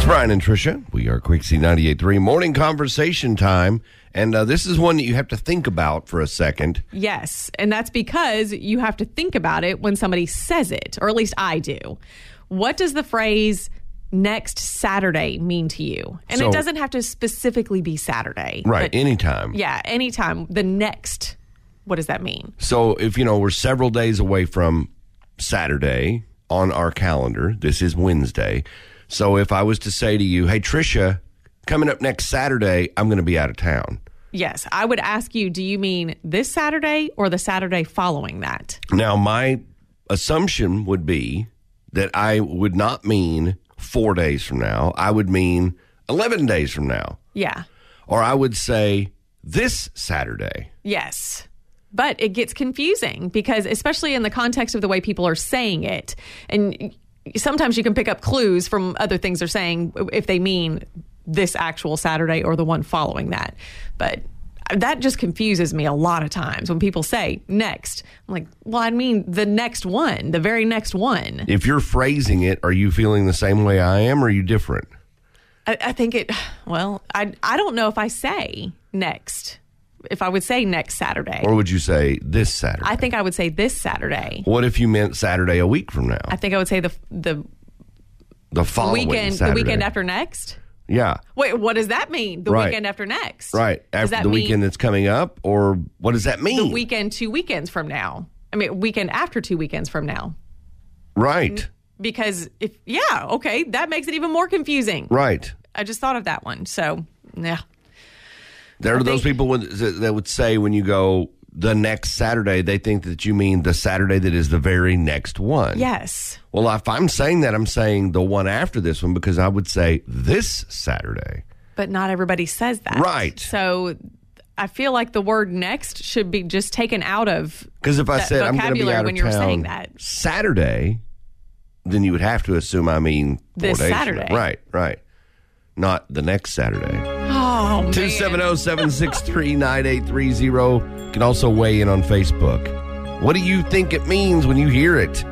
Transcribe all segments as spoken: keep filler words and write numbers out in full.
Brian and Tricia. We are Quixie ninety-eight point three morning conversation time. And uh, this is one that you have to think about for a second. Yes. And that's because you have to think about it when somebody says it, or at least I do. What does the phrase next Saturday mean to you? And so, it doesn't have to specifically be Saturday. Right. Anytime. Yeah. Anytime. The next. What does that mean? So if, you know, we're several days away from Saturday on our calendar, this is Wednesday. So if I was to say to you, hey, Tricia, coming up next Saturday, I'm going to be out of town. Yes. I would ask you, do you mean this Saturday or the Saturday following that? Now, my assumption would be that I would not mean four days from now. I would mean eleven days from now. Yeah. Or I would say this Saturday. Yes. But it gets confusing because, especially in the context of the way people are saying it, and sometimes you can pick up clues from other things they're saying if they mean this actual Saturday or the one following that. But that just confuses me a lot of times when people say next. I'm like, well, I mean the next one, the very next one. If you're phrasing it, are you feeling the same way I am, or are you different? I, I think it, well, I, I don't know if I say next. If I would say next Saturday. Or would you say this Saturday? I think I would say this Saturday. What if you meant Saturday a week from now? I think I would say the the the following weekend, Saturday. the weekend after next. Yeah. Wait, what does that mean? The right. weekend after next. Right. After the weekend that's coming up, or what does that mean? The weekend two weekends from now. I mean, weekend after two weekends from now. Right. Because if yeah, okay, that makes it even more confusing. Right. I just thought of that one. So, yeah. There are those people that would say when you go the next Saturday, they think that you mean the Saturday that is the very next one. Yes. Well, if I'm saying that, I'm saying the one after this one because I would say this Saturday. But not everybody says that. Right. So I feel like the word next should be just taken out of because if I said I'm going to be out when of you're town saying that. Saturday, then you would have to assume I mean four this days Saturday. Right, right. Not the next Saturday. Oh, man. two seven zero, seven six three, nine eight three zero. You can also weigh in on Facebook. What do you think it means when you hear it?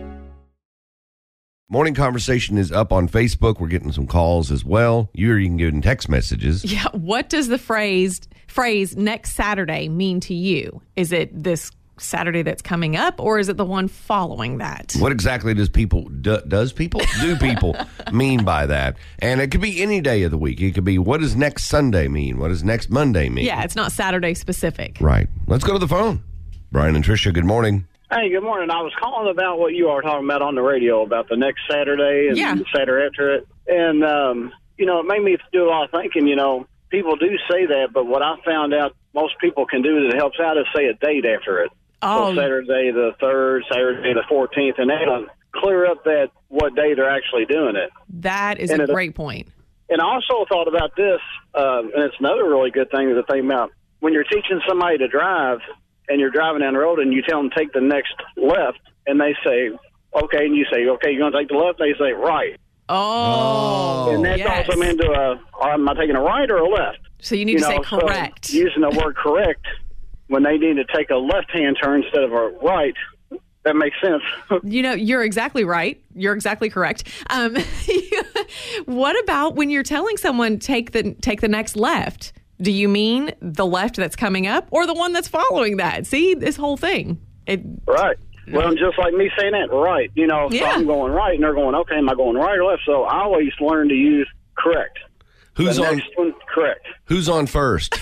Morning Conversation is up on Facebook. We're getting some calls as well. You're even getting text messages. Yeah. What does the phrase phrase next Saturday mean to you? Is it this Saturday that's coming up, or is it the one following that? What exactly does people do, does people do people mean by that? And it could be any day of the week. It could be, what does next Sunday mean? What does next Monday mean? Yeah, it's not Saturday specific. Right. Let's go to the phone. Brian and Tricia, good morning. Hey, good morning. I was calling about what you are talking about on the radio about the next Saturday and yeah. the Saturday after it. And, um, you know, it made me do a lot of thinking. You know, people do say that, but what I found out most people can do that helps out is say a date after it. Oh. So Saturday the third, Saturday the fourteenth, and that'll clear up that what day they're actually doing it. That is and a it, great point. And I also thought about this, um, and it's another really good thing to think about. When you're teaching somebody to drive and you're driving down the road and you tell them to take the next left, and they say, okay, and you say, okay, you're going to take the left? They say, right. Oh, And that yes. calls them into a, am I taking a right or a left? So you need you to know, say correct. So using the word correct when they need to take a left-hand turn instead of a right, that makes sense. You know, you're exactly right. You're exactly correct. Um, what about when you're telling someone take the take the next left? Do you mean the left that's coming up or the one that's following that? See, this whole thing. It, right. Well, just like me saying that, right. You know, so yeah. I'm going right, and they're going, okay, am I going right or left? So I always learn to use correct. Who's the on? Next one, correct. Who's on first?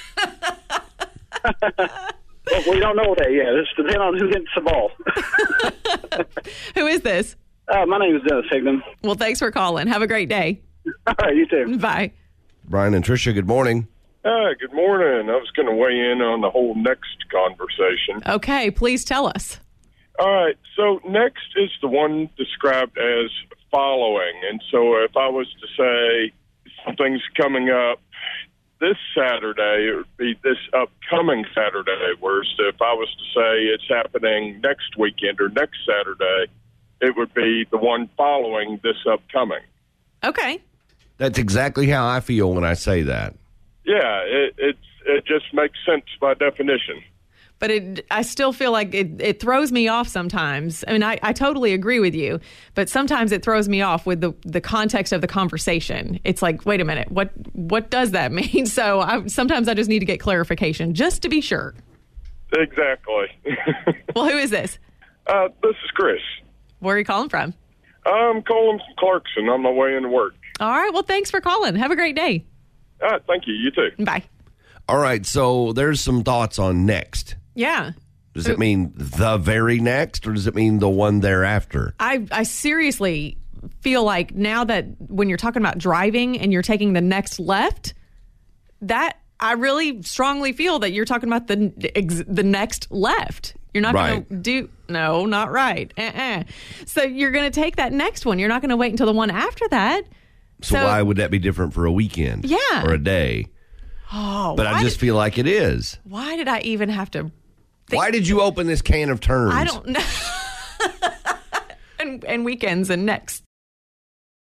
Well, we don't know that yet. It's depending on who gets the ball. Who is this? Uh, my name is Dennis Higdon. Well, thanks for calling. Have a great day. All right, you too. Bye. Brian and Tricia, good morning. Hi, good morning. I was going to weigh in on the whole next conversation. Okay, please tell us. All right, so next is the one described as following. And so if I was to say something's coming up this Saturday, it would be this upcoming Saturday, whereas if I was to say it's happening next weekend or next Saturday, it would be the one following this upcoming. Okay. That's exactly how I feel when I say that. Yeah, it, it's, it just makes sense by definition. but it, I still feel like it, it throws me off sometimes. I mean, I, I totally agree with you, but sometimes it throws me off with the, the context of the conversation. It's like, wait a minute, what what does that mean? So I, sometimes I just need to get clarification just to be sure. Exactly. Well, who is this? Uh, this is Chris. Where are you calling from? I'm calling from Clarkson on my way into work. All right. Well, thanks for calling. Have a great day. All right. Thank you. You too. Bye. All right, so there's some thoughts on next. Yeah. Does it mean the very next, or does it mean the one thereafter? I, I seriously feel like now that when you're talking about driving and you're taking the next left, that I really strongly feel that you're talking about the ex, the next left. You're not Right. going to do, no, not right. Uh-uh. So you're going to take that next one. You're not going to wait until the one after that. So, So- why would that be different for a weekend? Yeah. Or a day? Oh, But I why just did, feel like it is. why did I even have to think? Why did you open this can of terms? I don't know. and, and weekends and next